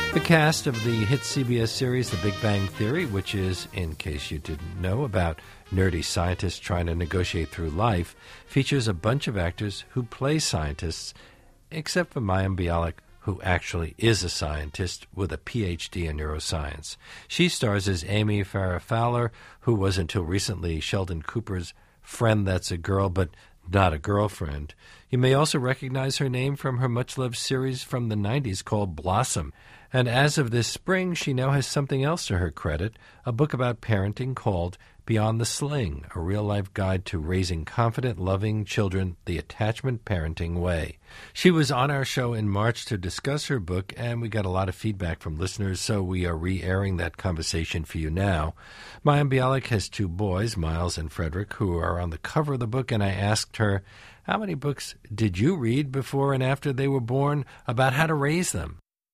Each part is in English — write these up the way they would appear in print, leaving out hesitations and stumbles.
The cast of the hit CBS series The Big Bang Theory, which is, in case you didn't know, about nerdy scientists trying to negotiate through life, features a bunch of actors who play scientists, except for Mayim Bialik, who actually is a scientist with a Ph.D. in neuroscience. She stars as Amy Farrah Fowler, who was until recently Sheldon Cooper's friend that's a girl, but not a girlfriend. You may also recognize her name from her much-loved series from the 90s called Blossom. And as of this spring, she now has something else to her credit, a book about parenting called Beyond the Sling, a real-life guide to raising confident, loving children the attachment parenting way. She was on our show in March to discuss her book, and we got a lot of feedback from listeners, so we are re-airing that conversation for you now. Mayim Bialik has two boys, Miles and Frederick, who are on the cover of the book, and I asked her, how many books did you read before and after they were born about how to raise them?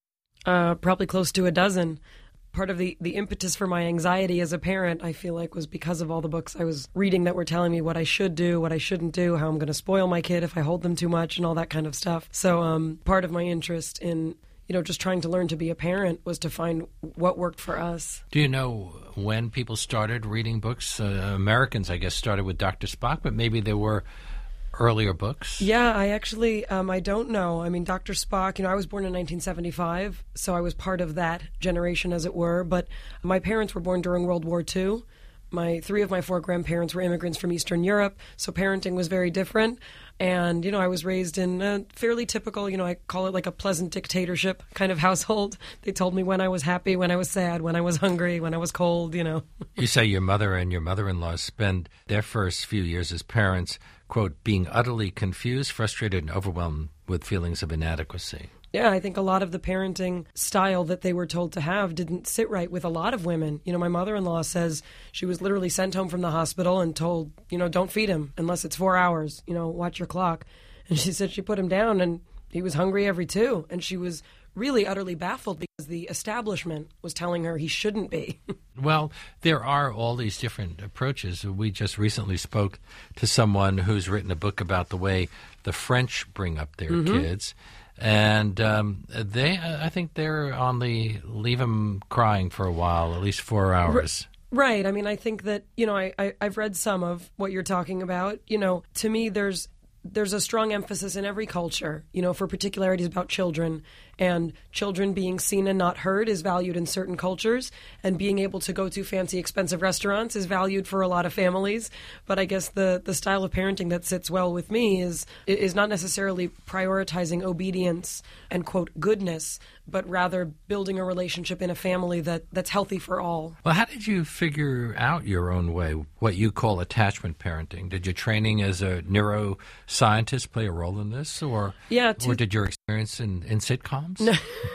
Probably close to a dozen. Part of the impetus for my anxiety as a parent, I feel like, was because of all the books I was reading that were telling me what I should do, what I shouldn't do, how I'm going to spoil my kid if I hold them too much, and all that kind of stuff. So part of my interest in, just trying to learn to be a parent was to find what worked for us. Do you know when people started reading books? Americans, I guess, started with Dr. Spock, but maybe there were earlier books? Yeah, I actually, I don't know. I mean, Dr. Spock, I was born in 1975, so I was part of that generation, as it were. But my parents were born during World War II. Three of my four grandparents were immigrants from Eastern Europe, so parenting was very different. And, I was raised in a fairly typical, I call it like a pleasant dictatorship kind of household. They told me when I was happy, when I was sad, when I was hungry, when I was cold, You say your mother and your mother-in-law spend their first few years as parents, quote, being utterly confused, frustrated, and overwhelmed with feelings of inadequacy. Yeah, I think a lot of the parenting style that they were told to have didn't sit right with a lot of women. My mother-in-law says she was literally sent home from the hospital and told, don't feed him unless it's 4 hours, watch your clock. And she said she put him down and he was hungry every 2. And she was really utterly baffled because the establishment was telling her he shouldn't be. Well, there are all these different approaches. We just recently spoke to someone who's written a book about the way the French bring up their kids. And I think they're on the leave them crying for a while, at least 4 hours. Right. I mean, I think that, I've read some of what you're talking about. To me, there's a strong emphasis in every culture, for particularities about children. And children being seen and not heard is valued in certain cultures. And being able to go to fancy, expensive restaurants is valued for a lot of families. But I guess the style of parenting that sits well with me is not necessarily prioritizing obedience and, quote, goodness, but rather building a relationship in a family that's healthy for all. Well, how did you figure out your own way, what you call attachment parenting? Did your training as a neuroscientist play a role in this? Or did your experience in sitcoms? No.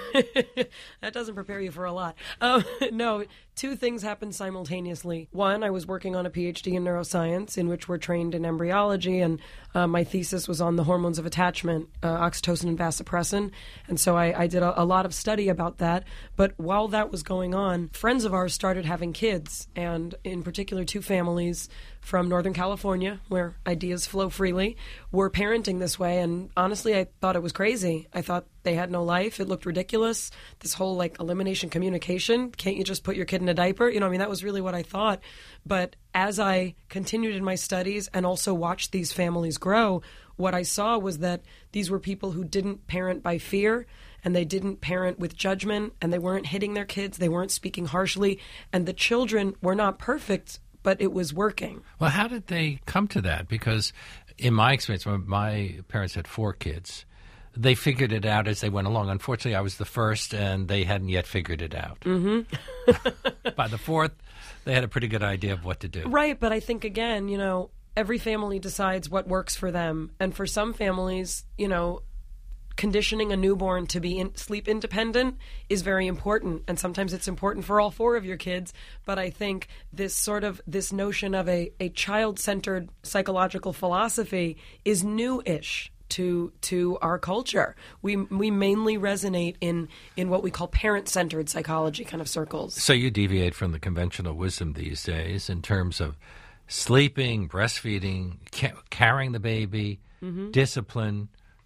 That doesn't prepare you for a lot. No, 2 things happened simultaneously. One, I was working on a PhD in neuroscience in which we're trained in embryology, and my thesis was on the hormones of attachment, oxytocin and vasopressin. And so I did a lot of study about that. But while that was going on, friends of ours started having kids, and in particular 2 families from Northern California, where ideas flow freely, were parenting this way. And honestly, I thought it was crazy. I thought they had no life. It looked ridiculous. This whole elimination communication. Can't you just put your kid in a diaper? That was really what I thought. But as I continued in my studies and also watched these families grow, what I saw was that these were people who didn't parent by fear, and they didn't parent with judgment, and they weren't hitting their kids. They weren't speaking harshly. And the children were not perfect, but it was working. Well, how did they come to that? Because in my experience, my parents had 4 kids. They figured it out as they went along. Unfortunately, I was the first, and they hadn't yet figured it out. Mm-hmm. By the 4th, they had a pretty good idea of what to do. Right, but I think, again, every family decides what works for them. And for some families, conditioning a newborn to be sleep independent is very important. And sometimes it's important for all 4 of your kids. But I think this notion of a child-centered psychological philosophy is new-ish to our culture. We mainly resonate in what we call parent-centered psychology kind of circles. So you deviate from the conventional wisdom these days in terms of sleeping, breastfeeding, carrying the baby, discipline,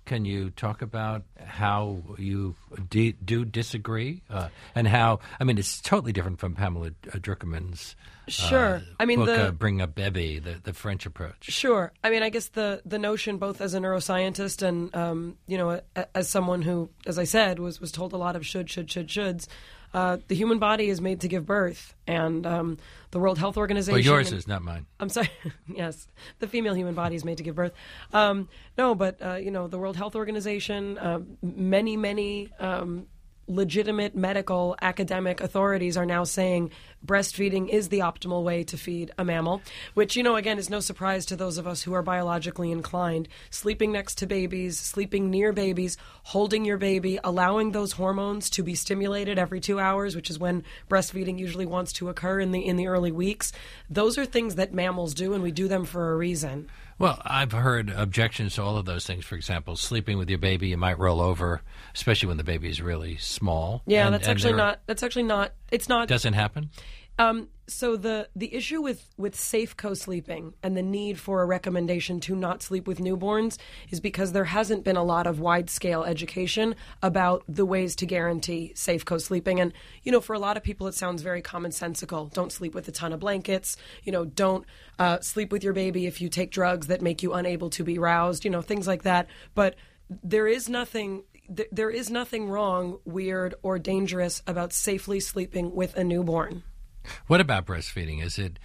Can you talk about how you do disagree and how? I mean, it's totally different from Pamela Druckerman's Sure. I mean, book, Bring Up Bebe, the French approach. Sure. I mean, I guess the notion, both as a neuroscientist and as someone who, as I said, was told a lot of shoulds. The human body is made to give birth, and the World Health Organization. Well, yours is, not mine. I'm sorry. Yes, the female human body is made to give birth. The World Health Organization, many legitimate medical academic authorities are now saying breastfeeding is the optimal way to feed a mammal, which, again, is no surprise to those of us who are biologically inclined. Sleeping next to babies, sleeping near babies, holding your baby, allowing those hormones to be stimulated every 2 hours, which is when breastfeeding usually wants to occur in the early weeks. Those are things that mammals do, and we do them for a reason. Well, I've heard objections to all of those things. For example, sleeping with your baby, you might roll over, especially when the baby is really small. Yeah, that's actually not. It's not. Doesn't happen? So the issue with safe co-sleeping and the need for a recommendation to not sleep with newborns is because there hasn't been a lot of wide-scale education about the ways to guarantee safe co-sleeping. And, for a lot of people, it sounds very commonsensical. Don't sleep with a ton of blankets. Don't sleep with your baby if you take drugs that make you unable to be roused, things like that. But there is nothing wrong, weird, or dangerous about safely sleeping with a newborn. What about breastfeeding?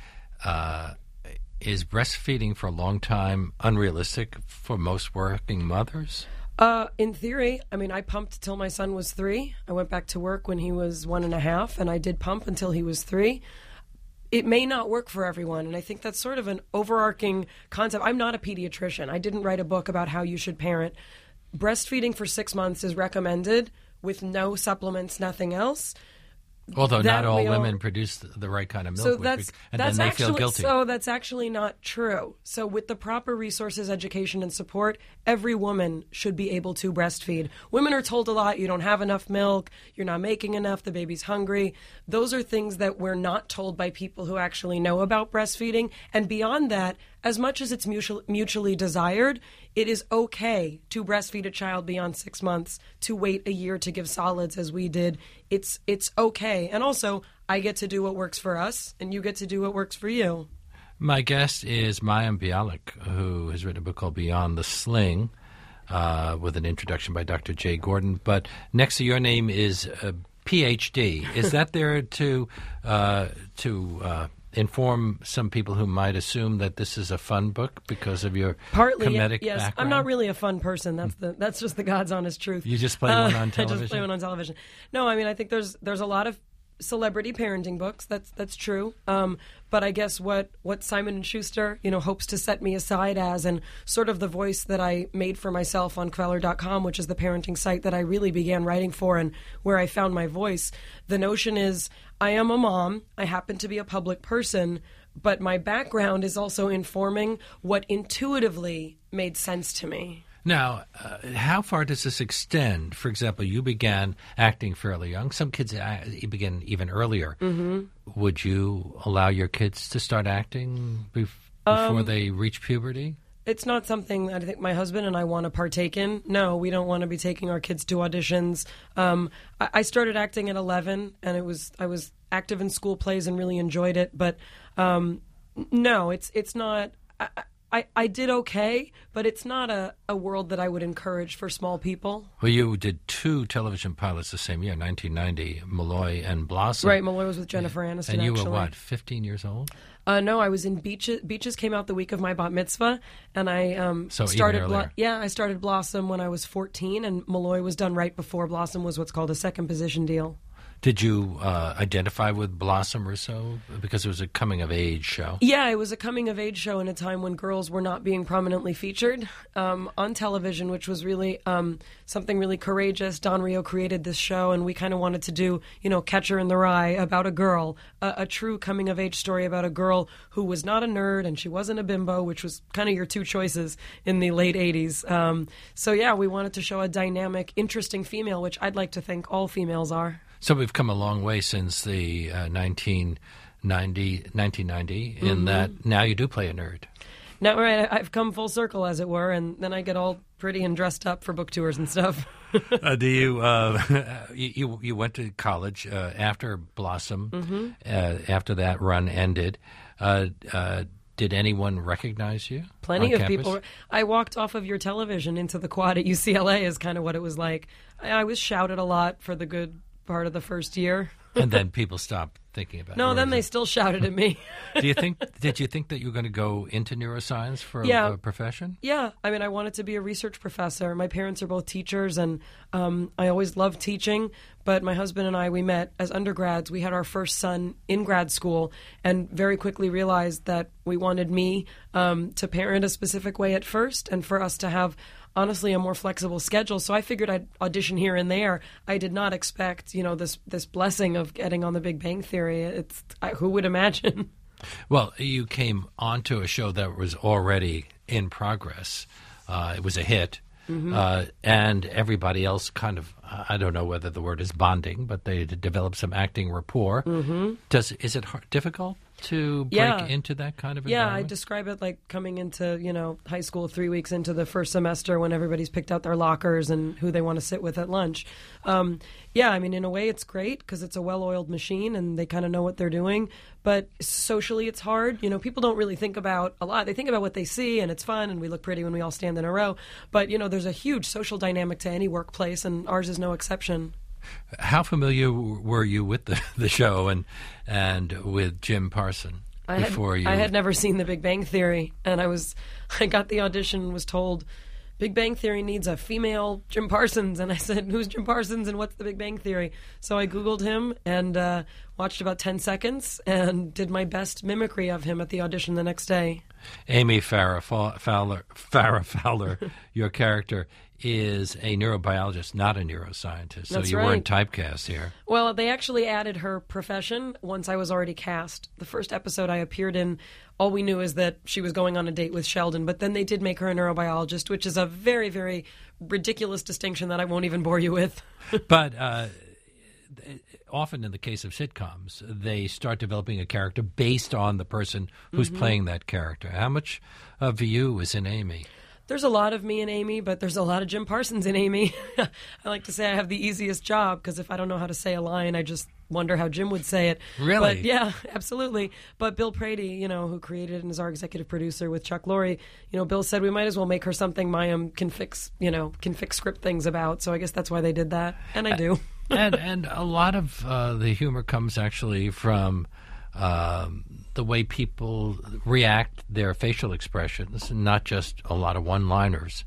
Is breastfeeding for a long time unrealistic for most working mothers? In theory, I mean, I pumped till my son was 3. I went back to work when he was 1.5, and I did pump until he was 3. It may not work for everyone, and I think that's sort of an overarching concept. I'm not a pediatrician. I didn't write a book about how you should parent. Breastfeeding for 6 months is recommended with no supplements, nothing else. Although not all women produce the right kind of milk, then they feel guilty. So that's actually not true. So with the proper resources, education, and support, every woman should be able to breastfeed. Women are told a lot, you don't have enough milk, you're not making enough, the baby's hungry. Those are things that we're not told by people who actually know about breastfeeding. And beyond that, as much as it's mutually desired, it is okay to breastfeed a child beyond 6 months, to wait a year to give solids as we did. It's okay. And also, I get to do what works for us, and you get to do what works for you. My guest is Mayim Bialik, who has written a book called Beyond the Sling, with an introduction by Dr. Jay Gordon. But next to your name is PhD. Is that there to inform some people who might assume that this is a fun book because of your comedic yes. background? I'm not really a fun person. That's just the God's honest truth. You just play one on television? I just play one on television. No, I mean, I think there's a lot of celebrity parenting books. That's true. But I guess what Simon & Schuster, hopes to set me aside as, and sort of the voice that I made for myself on Queller.com, which is the parenting site that I really began writing for and where I found my voice. The notion is, I am a mom. I happen to be a public person, but my background is also informing what intuitively made sense to me. Now, how far does this extend? For example, you began acting fairly young. Some kids begin even earlier. Mm-hmm. Would you allow your kids to start acting before they reach puberty? It's not something that I think my husband and I want to partake in. No, we don't want to be taking our kids to auditions. I started acting at 11, and I was active in school plays and really enjoyed it. But no, it's not. I did okay, but it's not a world that I would encourage for small people. Well, you did 2 television pilots the same year, 1990, Malloy and Blossom. Right, Malloy was with Jennifer Aniston, and you actually. were, what, 15 years old? No, I was in Beaches. Beaches came out the week of my bat mitzvah, and I started. I started Blossom when I was 14, and Malloy was done right before Blossom was what's called a second position deal. Did you identify with Blossom Rousseau? Because it was a coming-of-age show. Yeah, it was a coming-of-age show in a time when girls were not being prominently featured on television, which was really something really courageous. Don Rio created this show, and we kind of wanted to do, Catcher in the Rye about a girl, a true coming-of-age story about a girl who was not a nerd and she wasn't a bimbo, which was kind of your 2 choices in the late 80s. So, yeah, we wanted to show a dynamic, interesting female, which I'd like to think all females are. So we've come a long way since the 1990, in that now you do play a nerd. Now, right, I've come full circle, as it were, and then I get all pretty and dressed up for book tours and stuff. Do you, you went to college after Blossom, after that run ended. Did anyone recognize you? Plenty on of campus? people. I walked off of your television into the quad at UCLA is kind of what it was like. I was shouted a lot for the good part of the first year. And then people stopped thinking about it. No, then they still shouted at me. Did you think that you were going to go into neuroscience for a profession? Yeah. I mean, I wanted to be a research professor. My parents are both teachers, and I always loved teaching. But my husband and I, we met as undergrads. We had our first son in grad school and very quickly realized that we wanted me to parent a specific way at first and for us to have honestly a more flexible schedule. So I figured I'd audition here and there. I did not expect, this blessing of getting on The Big Bang Theory. Who would imagine? Well, you came onto a show that was already in progress. It was a hit. And everybody else kind of, I don't know whether the word is bonding, but they developed some acting rapport. Is it difficult to break into that kind of environment? Yeah, I describe it like coming into, high school 3 weeks into the first semester when everybody's picked out their lockers and who they want to sit with at lunch. Yeah, I mean, in a way it's great because it's a well-oiled machine and they kind of know what they're doing. But socially it's hard. People don't really think about a lot. They think about what they see and it's fun and we look pretty when we all stand in a row. But, there's a huge social dynamic to any workplace and ours is no exception. How familiar were you with the show and with Jim Parsons before you? I had never seen The Big Bang Theory, and I got the audition and was told, Big Bang Theory needs a female Jim Parsons. And I said, who's Jim Parsons and what's The Big Bang Theory? So I Googled him and watched about 10 seconds and did my best mimicry of him at the audition the next day. Amy Farrah Fowler, your character, is a neurobiologist, not a neuroscientist. So That's you right. weren't typecast here. Well, they actually added her profession once I was already cast. The first episode I appeared in, all we knew is that she was going on a date with Sheldon, but then they did make her a neurobiologist, which is a very, very ridiculous distinction that I won't even bore you with. But often in the case of sitcoms, they start developing a character based on the person who's playing that character. How much of you is in Amy? There's a lot of me and Amy, but there's a lot of Jim Parsons in Amy. I like to say I have the easiest job because if I don't know how to say a line, I just wonder how Jim would say it. Really? But yeah, absolutely. But Bill Prady, who created it and is our executive producer with Chuck Lorre, Bill said we might as well make her something Mayim can fix script things about. So I guess that's why they did that, and I do. and a lot of the humor comes actually from the way people react, their facial expressions, not just a lot of one-liners.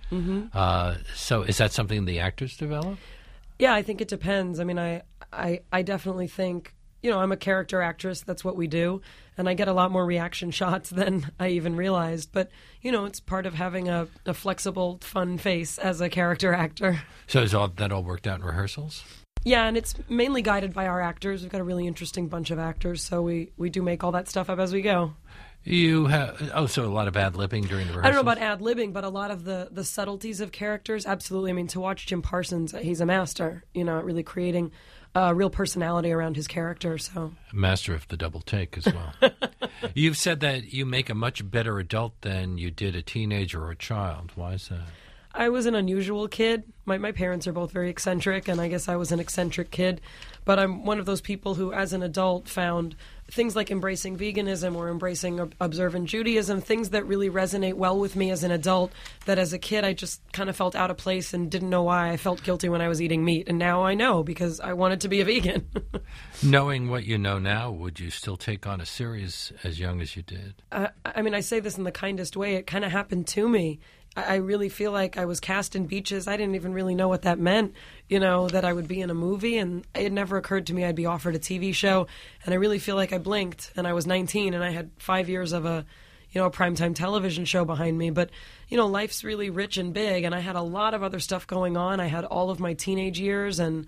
So is that something the actors develop? Yeah, I think it depends. I mean, I definitely think, I'm a character actress. That's what we do. And I get a lot more reaction shots than I even realized. But, it's part of having a flexible, fun face as a character actor. So is that all worked out in rehearsals? Yeah, and it's mainly guided by our actors. We've got a really interesting bunch of actors, so we do make all that stuff up as we go. You have so a lot of ad-libbing during the rehearsals? I don't know about ad-libbing, but a lot of the subtleties of characters, absolutely. I mean, to watch Jim Parsons, he's a master, at really creating a real personality around his character. So master of the double take as well. You've said that you make a much better adult than you did a teenager or a child. Why is that? I was an unusual kid. My parents are both very eccentric, and I guess I was an eccentric kid. But I'm one of those people who, as an adult, found things like embracing veganism or embracing observant Judaism, things that really resonate well with me as an adult, that as a kid I just kind of felt out of place and didn't know why. I felt guilty when I was eating meat, and now I know because I wanted to be a vegan. Knowing what you know now, would you still take on a series as young as you did? I mean, I say this in the kindest way. It kind of happened to me. I really feel like I was cast in Beaches. I didn't even really know what that meant, that I would be in a movie. And it never occurred to me I'd be offered a TV show. And I really feel like I blinked and I was 19 and I had 5 years of a primetime television show behind me. But, life's really rich and big. And I had a lot of other stuff going on. I had all of my teenage years. And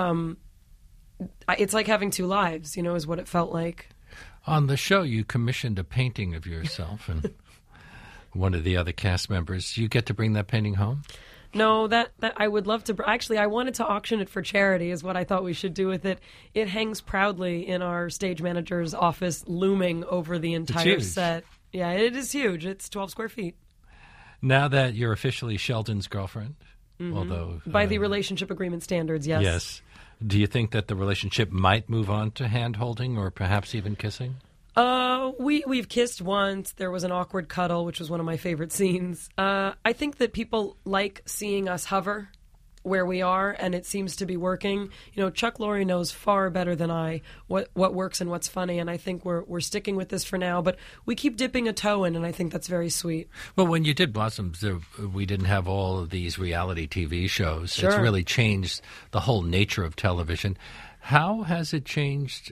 it's like having two lives, is what it felt like. On the show, you commissioned a painting of yourself and one of the other cast members. You get to bring that painting home? No, that I would love to. Actually, I wanted to auction it for charity is what I thought we should do with it. It hangs proudly in our stage manager's office, looming over the entire set. Yeah, it is huge. It's 12 square feet. Now that you're officially Sheldon's girlfriend, although... By the relationship agreement standards, yes. Yes. Do you think that the relationship might move on to hand-holding or perhaps even kissing? We've kissed once. There was an awkward cuddle, which was one of my favorite scenes. I think that people like seeing us hover where we are, and it seems to be working. You know, Chuck Lorre knows far better than I what works and what's funny, and I think we're sticking with this for now. But we keep dipping a toe in, and I think that's very sweet. Well, when you did Blossoms, we didn't have all of these reality TV shows. Sure. It's really changed the whole nature of television. How has it changed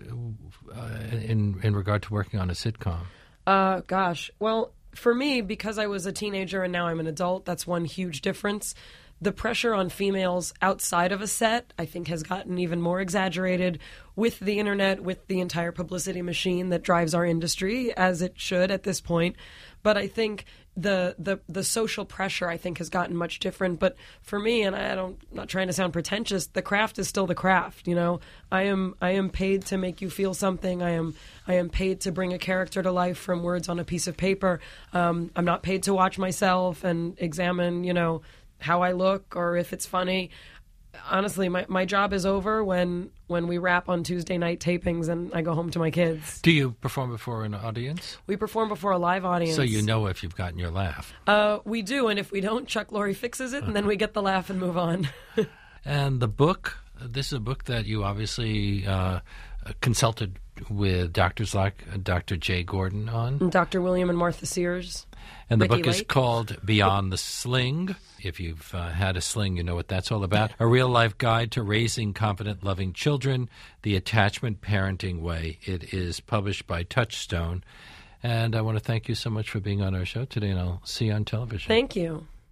in regard to working on a sitcom? Gosh. Well, for me, because I was a teenager and now I'm an adult, that's one huge difference. The pressure on females outside of a set, I think, has gotten even more exaggerated with the internet, with the entire publicity machine that drives our industry, as it should at this point. But I think the social pressure, I think, has gotten much different. But for me, and I'm not trying to sound pretentious, the craft is still the craft. You know, I am paid to make you feel something. I am paid to bring a character to life from words on a piece of paper. I'm not paid to watch myself and examine, you know, how I look or if it's funny. Honestly, my job is over when we wrap on Tuesday night tapings and I go home to my kids. Do you perform before an audience? We perform before a live audience. So you know if you've gotten your laugh. We do, and if we don't, Chuck Lorre fixes it, and then we get the laugh and move on. And the book, this is a book that you obviously consulted with doctors like Dr. Jay Gordon on. And Dr. William and Martha Sears. And the Ricky book is Lake. called Beyond the Sling. If you've had a sling, you know what that's all about. A real-life guide to raising confident, loving children, the attachment parenting way. It is published by Touchstone. And I want to thank you so much for being on our show today, and I'll see you on television. Thank you.